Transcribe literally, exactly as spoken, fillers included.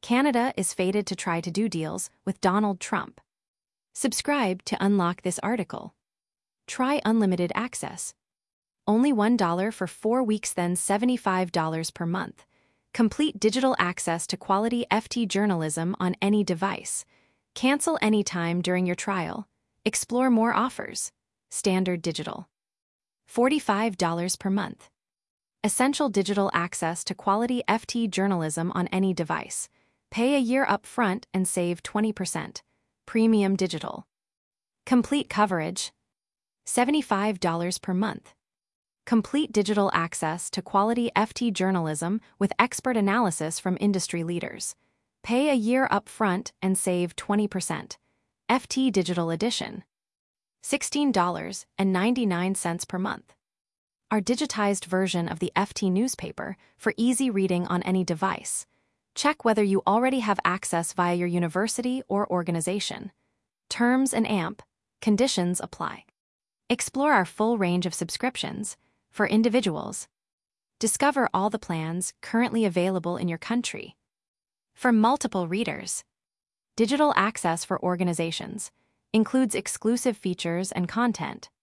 Canada is fated to try to do deals with Donald Trump. Subscribe to unlock this article. Try unlimited access. Only one dollar for four weeks, then seventy-five dollars per month. Complete digital access to quality F T journalism on any device. Cancel anytime during your trial. Explore more offers. Standard digital. forty-five dollars per month. Essential digital access to quality F T journalism on any device. Pay a year up front and save twenty percent. Premium digital. Complete coverage. seventy-five dollars per month. Complete digital access to quality F T journalism with expert analysis from industry leaders. Pay a year up front and save twenty percent. F T Digital Edition. sixteen dollars and ninety-nine cents per month. Our digitized version of the F T newspaper for easy reading on any device. Check whether you already have access via your university or organization. Terms and A M P. Conditions apply. Explore our full range of subscriptions for individuals. Discover all the plans currently available in your country. For multiple readers. Digital access for organizations includes exclusive features and content